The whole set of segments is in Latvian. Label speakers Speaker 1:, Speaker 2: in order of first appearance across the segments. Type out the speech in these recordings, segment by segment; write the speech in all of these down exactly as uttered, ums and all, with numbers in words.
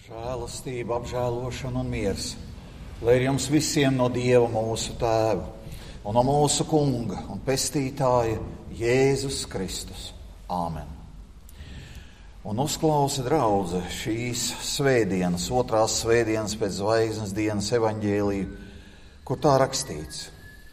Speaker 1: Žēlastība, apžēlošana un miers, lai ir jums visiem no Dieva mūsu Tēva un no mūsu Kunga un Pestītāja Jēzus Kristus. Āmen. Un uzklausa draudze šīs svētdienas, otrās svētdienas pēc zvaigznes dienas evaņģēliju, kur tā rakstīts.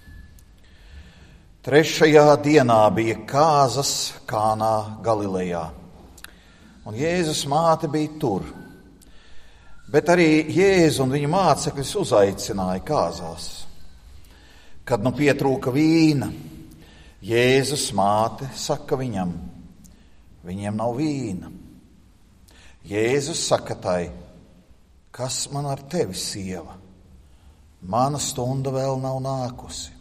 Speaker 1: Trešajā dienā bija kāzas Kānā Galilejā, un Jēzus māte bija tur. Bet arī Jēzu un viņa mācekļus uzaicināja kāzās. Kad nu pietrūka vīna, Jēzus māte saka viņam, viņiem nav vīna. Jēzus saka tai, kas man ar tevi, sieva? Mana stunda vēl nav nākusi.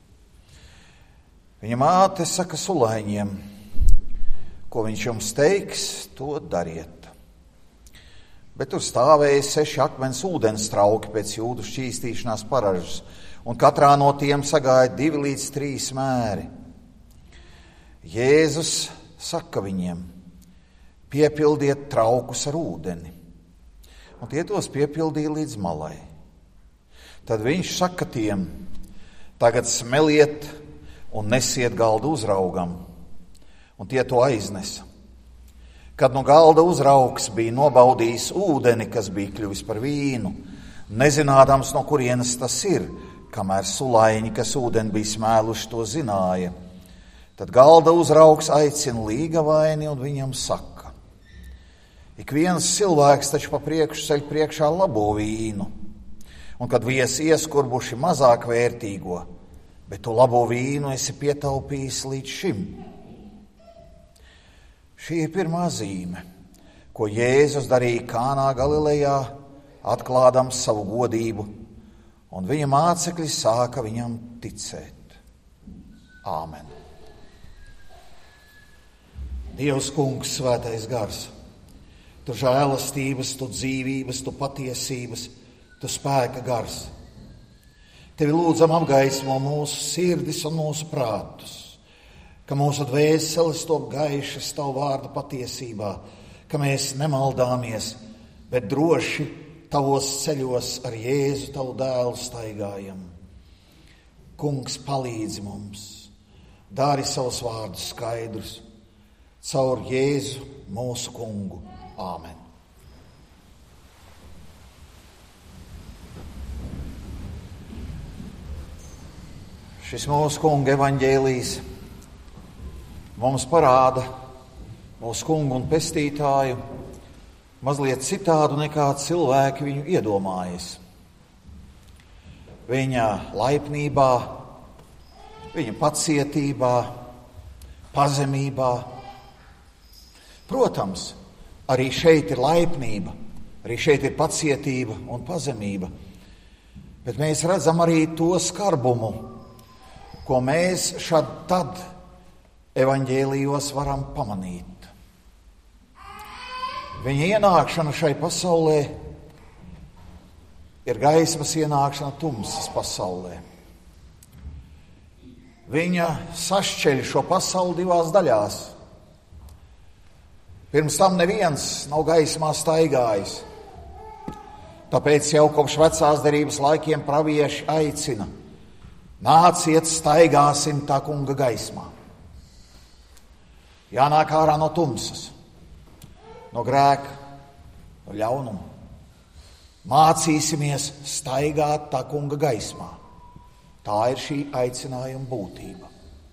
Speaker 1: Viņa māte saka sulaiņiem, ko viņš jums teiks, to dariet. Bet tur stāvēja seši akmens ūdens trauki pēc jūdu šķīstīšanās paražas, un katrā no tiem sagāja divi līdz trīs mēri. Jēzus saka viņiem, piepildiet traukus ar ūdeni, un tie tos piepildīja līdz malai. Tad viņš saka tiem, tagad smeliet un nesiet galdu uzraugam, un tie to aiznesa. Kad no galda uzraugs bija nobaudījis ūdeni, kas bija kļuvis par vīnu, nezinādams, no kurienes tas ir, kamēr sulaiņi, kas ūdeni bija smēluši, to zināja. Tad galda uzraugs aicina līgavaini un viņam saka, ik viens cilvēks taču pa priekšu ceļ priekšā labo vīnu, un kad viesi ieskurbuši mazāk vērtīgo, bet tu labo vīnu esi pietaupījis līdz šim. Šī ir pirmā zīme, ko Jēzus darīja Kānā Galilejā, atklādams savu godību, un viņa mācekļi sāka viņam ticēt. Āmen. Dievs Kungs, svētais gars, tu žēlastības, tu dzīvības, tu patiesības, tu spēka gars. Tevi lūdzam apgaismo mūsu sirdis un mūsu prātus, ka mūsu dvēseles top gaišas tavu vārdu patiesībā, ka mēs nemaldāmies, bet droši tavos ceļos ar Jēzu tavu dēlu staigājam. Kungs, palīdzi mums, dari savus vārdus skaidrus, caur Jēzu mūsu Kungu. Āmen. Šis mūsu Kunga evaņģēlijs mums parāda mūsu Kungu un Pestītāju mazliet citādu nekā cilvēki viņu iedomājas. Viņa laipnībā, viņa pacietībā, pazemībā. Protams, arī šeit ir laipnība, arī šeit ir pacietība un pazemība, bet mēs redzam arī to skarbumu, ko mēs šad tad evaņģēlijos varam pamanīt. Viņa ienākšana šai pasaulē ir gaismas ienākšana tumsas pasaulē. Viņa sašķeļ šo pasauli divās daļās. Pirms tam neviens nav gaismā staigājis. Tāpēc jau kopš vecās derības laikiem pravieši aicina, nāciet, staigāsim tā Kunga gaismā. Jānāk ārā no tumsas, no grēka, no ļaunuma. Mācīsimies staigāt tā Kunga gaismā. Tā ir šī aicinājuma būtība.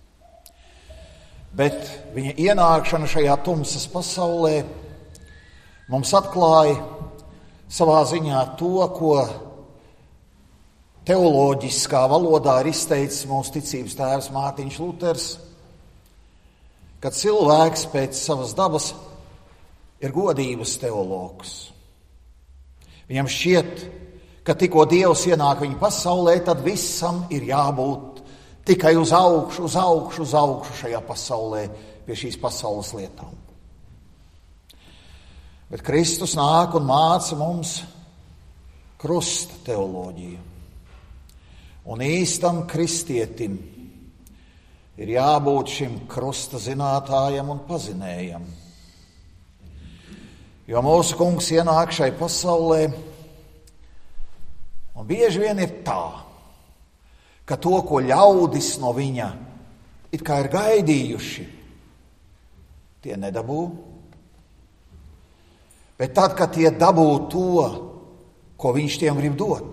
Speaker 1: Bet viņa ienākšana šajā tumsas pasaulē mums atklāja savā ziņā to, ko teoloģiskā valodā ir izteicis mūsu ticības tēvs Mārtiņš Luters, kad cilvēks pēc savas dabas ir godības teologs. Viņam šķiet, ka tikko Dievs ienāk viņa pasaulē, tad visam ir jābūt tikai uz augšu, uz augšu, uz augšu šajā pasaulē, pie šīs pasaules lietām. Bet Kristus nāk un māca mums krusta teoloģiju. Un īstam kristietim ir jābūt šim krusta zinātājam un pazinējam. Jo mūsu kungs ienāk šai pasaulē, un bieži vien ir tā, ka to, ko ļaudis no viņa it kā ir gaidījuši, tie nedabū. Bet tad, kad tie dabū to, ko viņš tiem grib dot,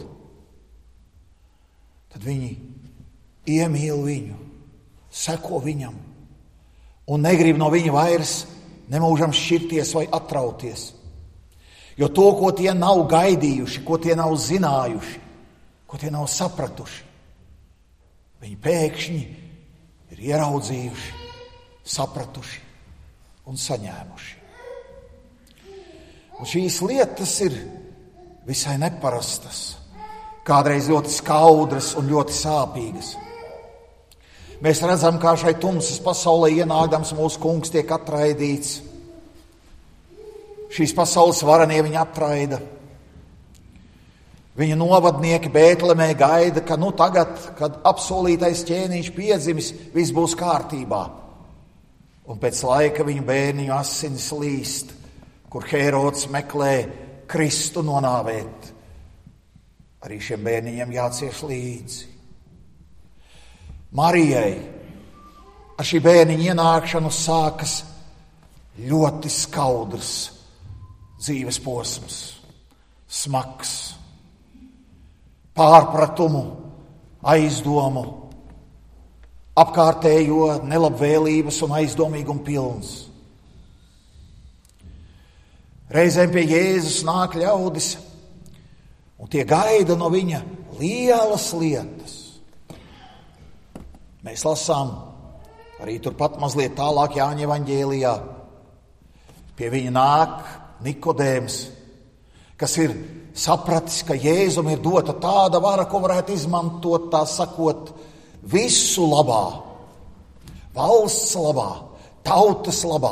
Speaker 1: tad viņi iemīl viņu, seko viņam un negrib no viņa vairs nemūžam šķirties vai atrauties. Jo to, ko tie nav gaidījuši, ko tie nav zinājuši, ko tie nav sapratuši, viņi pēkšņi ir ieraudzījuši, sapratuši un saņēmuši. Un šīs lietas ir visai neparastas, kādreiz ļoti skaudras un ļoti sāpīgas. Mēs redzam, kā šai tumsas pasaulē ienākdams mūsu kungs tiek atraidīts. Šīs pasaules varenie viņu atraida. Viņa novadnieki Bētlemē gaida, ka nu tagad, kad apsolītais ķēniņš piedzimis, viss būs kārtībā. Un pēc laika viņa bērniņu asinis līst, kur Hērods meklē Kristu nonāvēt. Arī šiem bērniņiem jācieš līdzi. Marijai ar šī bērniņa ienākšanu sākas ļoti skaudrs dzīves posms, smags, pārpratumu, aizdomu, apkārtējo nelabvēlības un aizdomīgumu pilns. Reizēm pie Jēzus nāk ļaudis, un tie gaida no viņa lielas lietas. Mēs lasām arī turpat mazliet tālāk Jāņa evaņģēlijā. Pie viņa nāk Nikodēms, kas ir sapratis, ka Jēzum ir dota tāda vara, ko varētu izmantot, tā sakot, visu labā, valsts labā, tautas labā.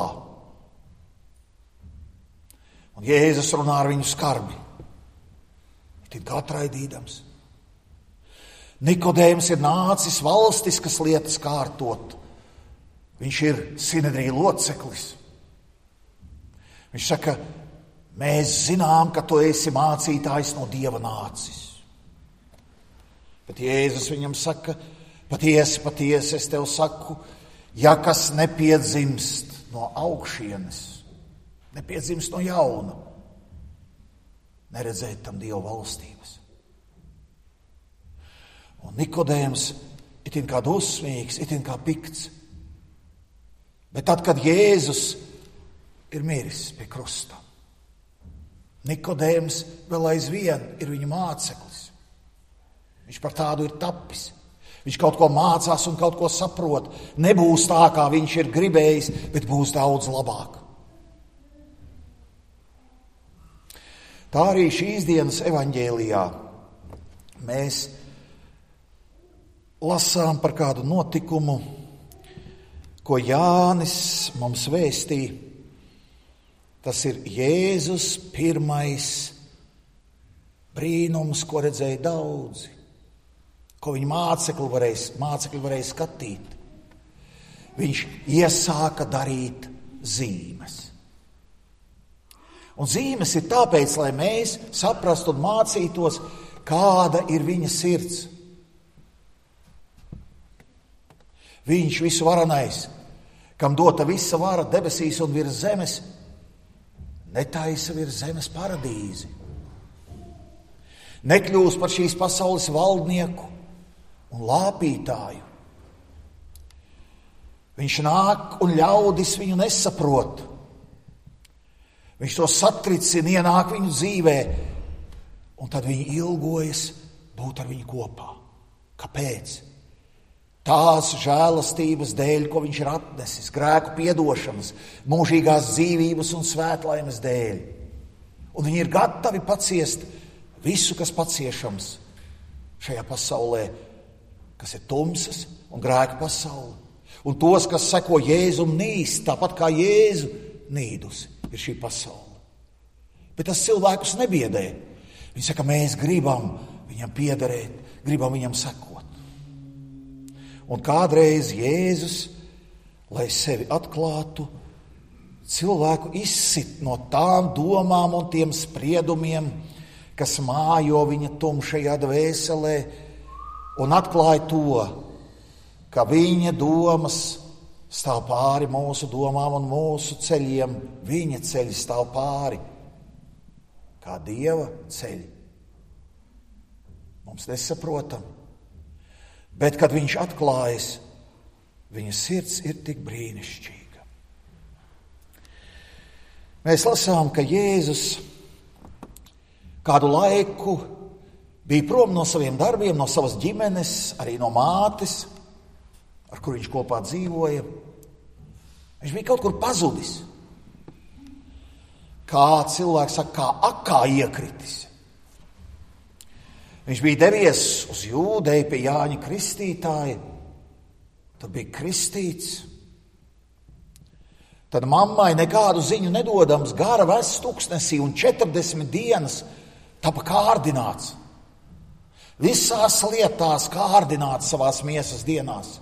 Speaker 1: Un Jēzus runā ar viņu skarbi, it kā atraidīdams. Nikodēms ir nācis valstiskas lietas kārtot. Viņš ir Sinedrija loceklis. Viņš saka, mēs zinām, ka tu esi mācītājs no Dieva nācis. Bet Jēzus viņam saka, patiesi, patiesi, es tev saku, ja kas nepiedzimst no augšienes, nepiedzimst no jauna, neredzēt tam Dieva valstības. Un Nikodēms itin kā dusmīgs, itin kā pikts. Bet tad, kad Jēzus ir miris pie krusta, Nikodēms vēl aizvien ir viņa māceklis. Viņš par tādu ir tapis. Viņš kaut ko mācās un kaut ko saprot. Nebūs tā, kā viņš ir gribējis, bet būs daudz labāk. Tā arī šīs dienas evaņģēlijā mēs lasām par kādu notikumu, ko Jānis mums vēstīja. Tas ir Jēzus pirmais brīnums, ko redzēja daudzi, ko viņa mācekļi varēja, mācekļi varēja skatīt. Viņš iesāka darīt zīmes. Un zīmes ir tāpēc, lai mēs saprastu un mācītos, kāda ir viņa sirds. Viņš visvarenais, kam dota visa vara debesīs un virs zemes, netaisa virs zemes paradīzi. Nekļūst par šīs pasaules valdnieku un lāpītāju. Viņš nāk un ļaudis viņu nesaprot. Viņš to satricina, ienāk viņu dzīvē, un tad viņi ilgojas būt ar viņu kopā. Kāpēc? Tās žēlastības dēļ, ko viņš ir atnesis, grēku piedošanas, mūžīgās dzīvības un svētlaimes dēļ. Un viņi ir gatavi paciest visu, kas paciešams šajā pasaulē, kas ir tumsas un grēka pasaule. Un tos, kas seko Jēzum nīst, tāpat kā Jēzu nīdusi, ir šī pasaule. Bet tas cilvēkus nebiedē. Viņi saka, mēs gribam viņam piederēt, gribam viņam sekot. Un kādreiz Jēzus, lai sevi atklātu, cilvēku izsit no tām domām un tiem spriedumiem, kas mājo viņa tumšajā dvēselē, un atklāja to, ka viņa domas stāv pāri mūsu domām un mūsu ceļiem. Viņa ceļi stāv pāri, kā Dieva ceļi. Mums nesaprotam, bet kad viņš atklājas, viņa sirds ir tik brīnišķīga. Mēs lasām, ka Jēzus kādu laiku bija prom no saviem darbiem, no savas ģimenes, arī no mātes, ar kur viņš kopā dzīvoja. Viņš bija kaut kur pazudis. Kā cilvēks saka, kā akā iekritis. Viņš bija devies uz Jūdeju pie Jāņa Kristītāja. Tur bija kristīts. Tad mammai nekādu ziņu nedodams gara vests tuksnesī un četrdesmit dienas tapa kārdināts. Visās lietās kārdināts savās miesas dienās.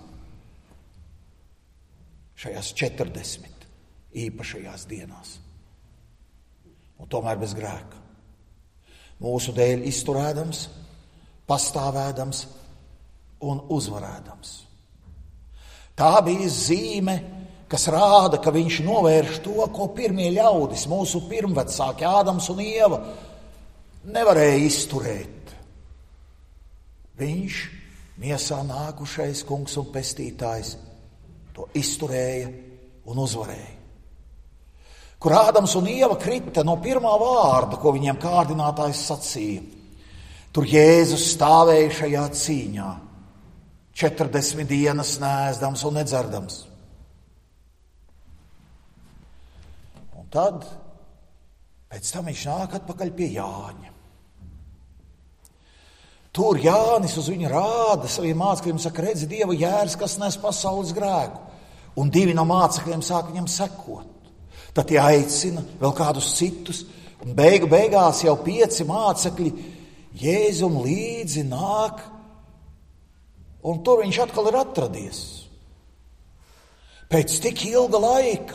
Speaker 1: Šajās četrdesmit īpašajās dienās. Un tomēr bez grēka. Mūsu dēļ izturēdams, pastāvēdams un uzvarēdams. Tā bija zīme, kas rāda, ka viņš novērš to, ko pirmie ļaudis, mūsu pirmvecāki Ādams un Ieva, nevarēja izturēt. Viņš, miesā nākušais kungs un pestītājs, to izturēja un uzvarēja. Kur Ādams un Ieva krita no pirmā vārda, ko viņiem kārdinātājs sacīja, tur Jēzus stāvēja šajā cīņā, četrdesmit dienas neēdams un nedzerdams. Un tad, pēc tam viņš nāk atpakaļ pie Jāņa. Tur Jānis uz viņu rāda saviem mācekļiem, saka, redzi Dieva jērs, kas nes pasaules grēku. Un divi no mācekļiem sāk viņam sekot. Tad tie aicina vēl kādus citus, un beigu beigās jau pieci mācekļi Jēzum līdzi nāk, un tur viņš atkal ir atradies. Pēc tik ilga laika,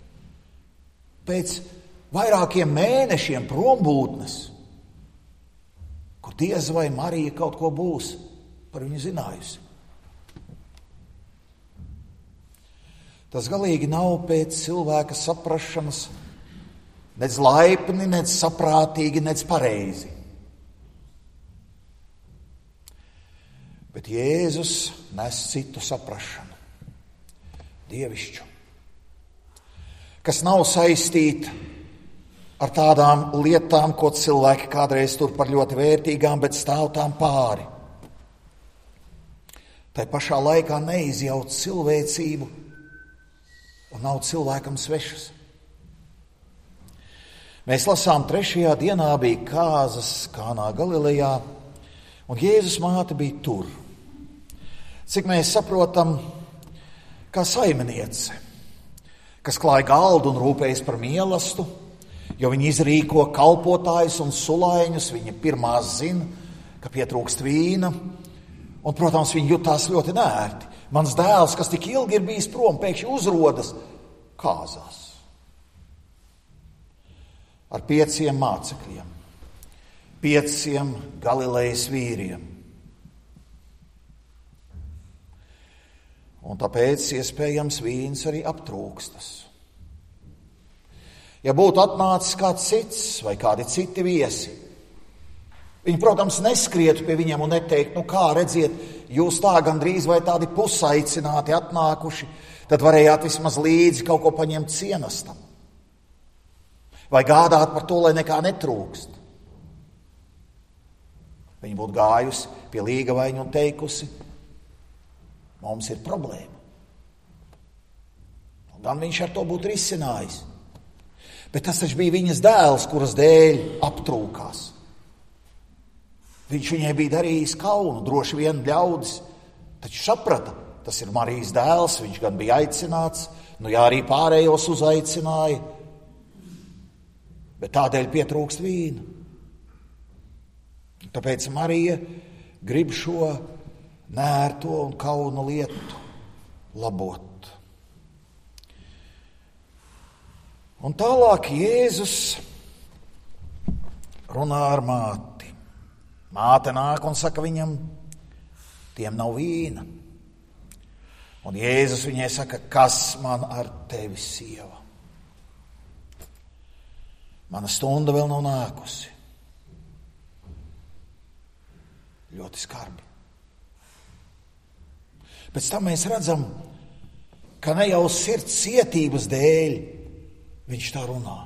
Speaker 1: pēc vairākiem mēnešiem prombūtnes, kur diez vai Marija kaut ko būs par viņu zinājusi. Tas galīgi nav pēc cilvēka saprašanas, nec laipni, nec saprātīgi, nec pareizi. Bet Jēzus nes citu saprašanu, dievišķu, kas nav saistīta ar tādām lietām, ko cilvēki kādreiz tur par ļoti vērtīgām, bet stāv tām pāri. Tai pašā laikā neizjauc cilvēcību un nav cilvēkam svešas. Mēs lasām, trešajā dienā bija kāzas Kānā Galilejā, un Jēzus māte bija tur. Cik mēs saprotam, kā saimniece, kas klāja galdu un rūpējas par mielastu, jo viņi izrīko kalpotājus un sulaiņus, viņa pirmās zina, ka pietrūkst vīna, un, protams, viņi jutās ļoti neērti. Mans dēls, kas tik ilgi ir bijis prom, pēkšņi uzrodas kāzās ar pieciem mācekļiem, pieciem Galilejas vīriem. Un tāpēc iespējams vīns arī aptrūkstas. Ja būtu atnācis kāds cits vai kādi citi viesi, viņi, protams, neskrietu pie viņiem un neteikt, nu kā, redziet, jūs tā gandrīz vai tādi pusaicināti atnākuši, tad varējāt vismaz līdzi kaut ko paņemt cienastam. Vai gādāt par to, lai nekā netrūkst. Viņi būtu gājusi pie līgavaiņa un teikusi, mums ir problēma. Gan viņš ar to būtu risinājis. Bet tas taču bija viņas dēls, kuras dēļ aptrūkās. Viņš viņai bija darījis kaunu, droši vien ļaudis, taču saprata, tas ir Marijas dēls, viņš gan bija aicināts, nu jā, arī pārējos uzaicināja, bet tādēļ pietrūkst vīna. Tāpēc Marija grib šo nērto un kaunu lietu labot. Un tālāk Jēzus runā ar māti. Māte nāk un saka viņam, tiem nav vīna. Un Jēzus viņai saka, kas man ar tevi, sieva? Mana stunda vēl nav nākusi. Ļoti skarbi. Pēc tam mēs redzam, ka ne jau sirds cietības dēļ viņš tā runā.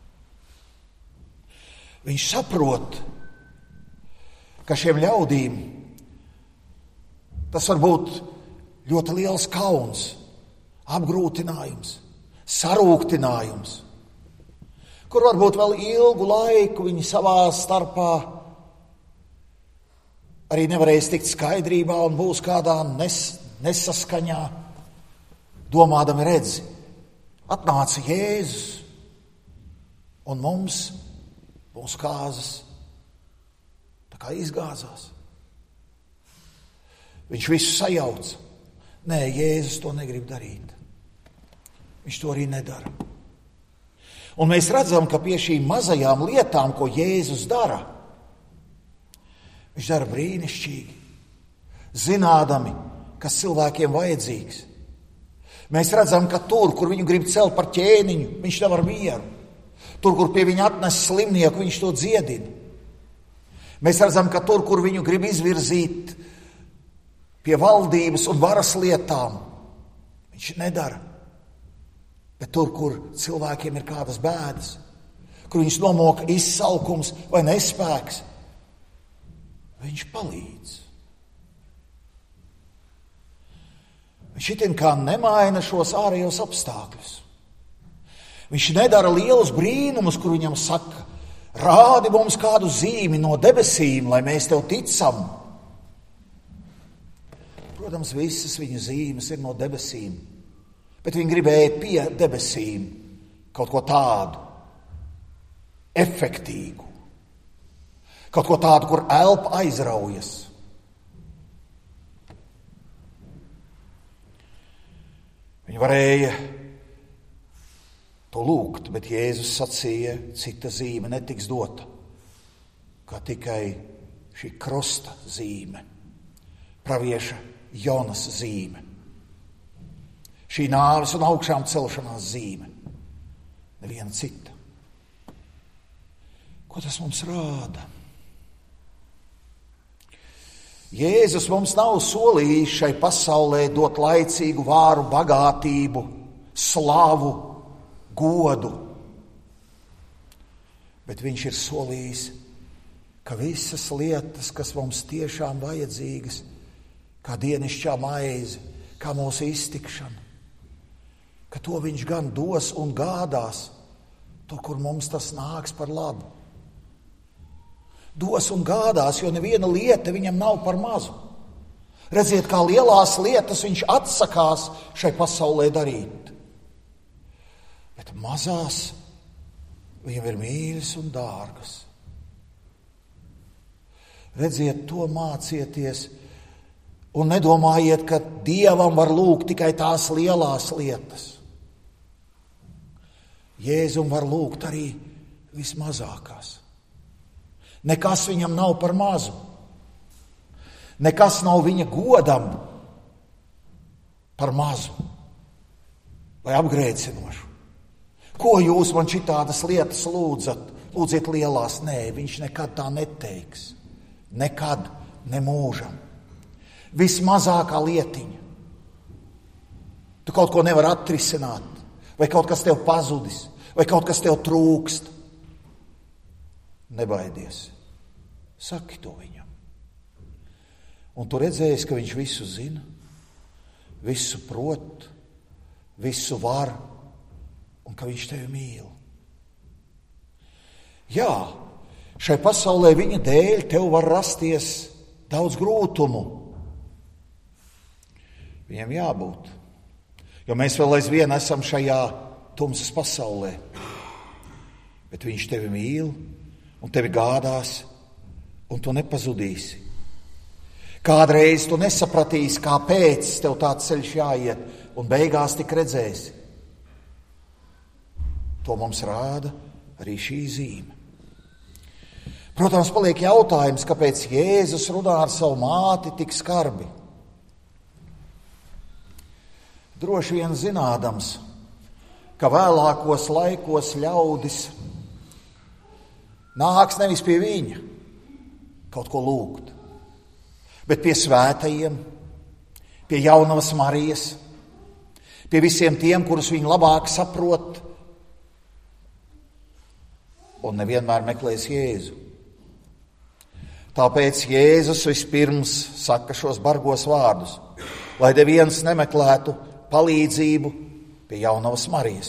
Speaker 1: Viņš saprot, ka šiem ļaudīm tas var būt ļoti liels kauns, apgrūtinājums, sarūktinājums, kur varbūt vēl ilgu laiku viņi savā starpā arī nevarēs tikt skaidrībā un būs kādā nes, nesaskaņā, domādami redzi, atnāca Jēzus un mums, mūsu kāzas, tā kā izgāzās. Viņš visu sajauca. Nē, Jēzus to negrib darīt. Viņš to arī nedara. Un mēs redzam, ka pie šīm mazajām lietām, ko Jēzus dara, viņš dara brīnišķīgi, zinādami, kas cilvēkiem vajadzīgs. Mēs redzam, ka tur, kur viņu grib celt par ķēniņu, viņš nevar mieru. Tur, kur pie viņa atnes slimnieku, viņš to dziedina. Mēs redzam, ka tur, kur viņu grib izvirzīt pie valdības un varas lietām, viņš nedara. Bet tur, kur cilvēkiem ir kādas bēdas, kur viņš nomoka izsalkums vai nespēks, viņš palīdz. Viņš itin kā nemaina šos ārējos apstākļus. Viņš nedara lielus brīnumus, kur viņam saka, rādi mums kādu zīmi no debesīm, lai mēs tev ticam. Protams, visas viņa zīmes ir no debesīm, bet viņi gribēja pie debesīm kaut ko tādu, efektīgu, kaut ko tādu, kur elpa aizraujas. Viņi varēja to lūgt, bet Jēzus sacīja, cita zīme netiks dota, kā tikai šī krusta zīme, pravieša Jonas zīme, šī nāves un augšām celšanās zīme, neviena cita. Ko tas mums rāda? Jēzus mums nav solījis šai pasaulē dot laicīgu vāru, bagātību, slavu, godu. Bet viņš ir solījis, ka visas lietas, kas mums tiešām vajadzīgas, kā dienišķā maize, kā mūsu iztikšana, ka to viņš gan dos un gādās, tur, kur mums tas nāks par labu. Dos un gādās, jo neviena lieta viņam nav par mazu. Redziet, kā lielās lietas viņš atsakās šai pasaulē darīt. Bet mazās viņam ir mīļas un dārgas. Redziet, to mācieties un nedomājiet, ka Dievam var lūgt tikai tās lielās lietas. Jēzum var lūgt arī vismazākās. Nekas viņam nav par mazu. Nekas nav viņa godam par mazu vai apgrēcinošu. Ko jūs man šitādas lietas lūdzat? Lūdziet lielās. Nē, viņš nekad tā neteiks. Nekad, ne mūžam. Vismazākā lietiņa. Tu kaut ko nevar atrisināt, vai kaut kas tev pazudis, vai kaut kas tev trūkst. Nebaidies. Saki to viņam. Un tu redzēsi, ka viņš visu zina, visu prot, visu var, un ka viņš tevi mīl. Jā, šai pasaulē viņa dēļ tev var rasties daudz grūtumu. Viņam jābūt. Jo mēs vēl aizvien esam šajā tumsas pasaulē. Bet viņš tevi mīl un tevi gādās, un tu nepazudīsi. Kādreiz tu nesapratīsi, kāpēc tev tāds ceļš jāiet, un beigās tik redzēsi. To mums rāda arī šī zīme. Protams, paliek jautājums, kāpēc Jēzus runā ar savu māti tik skarbi. Droši vien zinādams, ka vēlākos laikos ļaudis nāks nevis pie viņa kaut ko lūgt, bet pie svētajiem, pie jaunavas Marijas, pie visiem tiem, kurus viņi labāk saprot, un nevienmēr meklēs Jēzu. Tāpēc Jēzus vispirms saka šos bargos vārdus, lai neviens nemeklētu palīdzību pie jaunavas Marijas.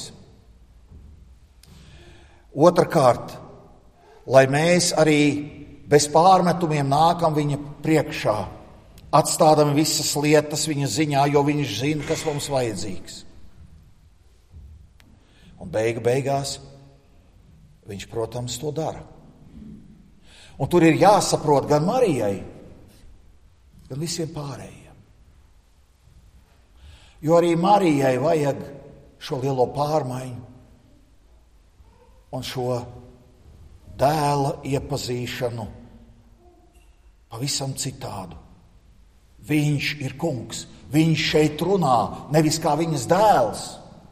Speaker 1: Otrakārt, lai mēs arī bez pārmetumiem nākam viņa priekšā, atstādam visas lietas viņa ziņā, jo viņš zina, kas mums vajadzīgs. Un beigu beigās viņš, protams, to dara. Un tur ir jāsaprot gan Marijai, gan visiem pārējiem. Jo arī Marijai vajag šo lielo pārmaiņu un šo dēla iepazīšanu pavisam citādu. Viņš ir kungs, viņš šeit runā, nevis kā viņas dēls.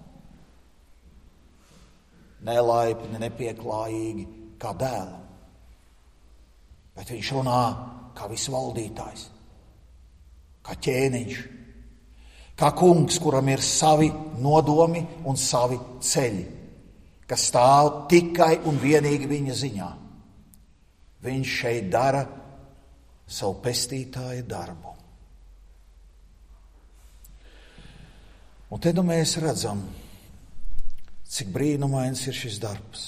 Speaker 1: Nelaipni, nepieklājīgi, kā dēlam. Bet viņš runā kā visvaldītājs, kā ķēniņš, kā kungs, kuram ir savi nodomi un savi ceļi, kas stāv tikai un vienīgi viņa ziņā. Viņš šeit dara savu pestītāja darbu. Un te nu mēs redzam, cik brīnumains ir šis darbs.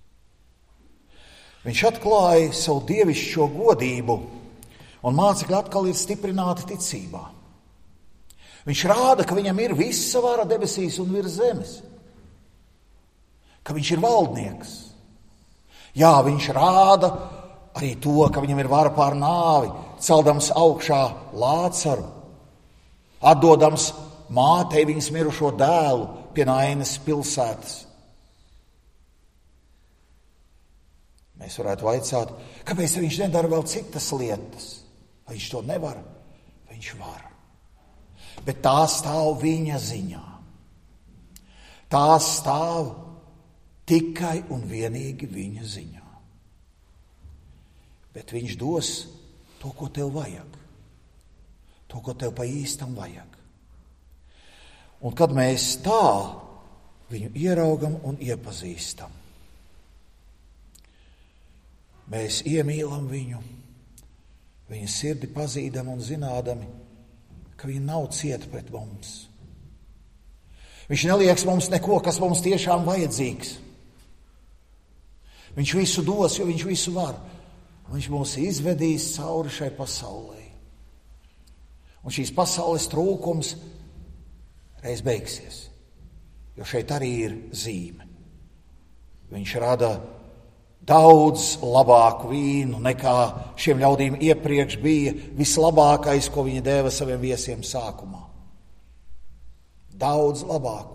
Speaker 1: Viņš atklāja savu dievišķo godību, un mācekļi atkal ir stiprināti ticībā. Viņš rāda, ka viņam ir visa vara debesīs un virs zemes, ka viņš ir valdnieks. Jā, viņš rāda arī to, ka viņam ir vara pār nāvi, celdams augšā Lācaru, atdodams mātei viņas mirušo dēlu pie Nainas pilsētas. Mēs varētu vaicāt, kāpēc viņš nedara vēl citas lietas? Vai viņš to nevar? Viņš var. Bet tā stāv viņa ziņā. Tā stāv tikai un vienīgi viņa ziņā. Bet viņš dos to, ko tev vajag. To, ko tev pa īstam vajag. Un kad mēs tā viņu ieraugam un iepazīstam, mēs iemīlam viņu, viņa sirdi pazīdam un zinādami, ka viņa nav cieta pret mums. Viņš nelieks mums neko, kas mums tiešām vajadzīgs. Viņš visu dos, jo viņš visu var. Viņš mūs izvedīs cauri šai pasaulē. Un šīs pasaules trūkums reiz beigsies, jo šeit arī ir zīme. Viņš rada daudz labāku vīnu, nekā šiem ļaudīm iepriekš bija vislabākais, ko viņi deva saviem viesiem sākumā. Daudz labāku.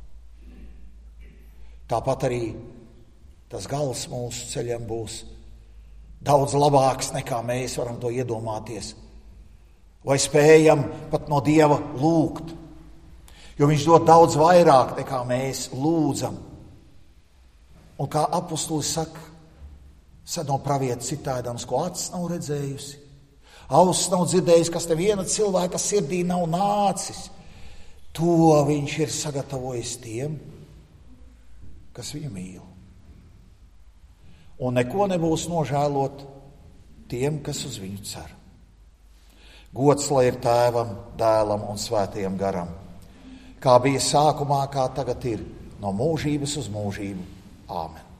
Speaker 1: Tāpat arī tas gals mūsu ceļam būs daudz labāks, nekā mēs varam to iedomāties. Vai spējam pat no Dieva lūgt, jo viņš dod daudz vairāk, nekā mēs lūdzam. Un kā apustulis saka, seno pravietis citēdams, ko acis nav redzējusi, auss nav dzirdējusi, kas neviena cilvēka sirdī nav nācis, to viņš ir sagatavojis tiem, kas viņu mīl. Un neko nebūs nožēlot tiem, kas uz viņu cer. Gods lai ir Tēvam, Dēlam un Svētajam garam, kā bija sākumā, kā tagad ir, no mūžības uz mūžību. Āmen.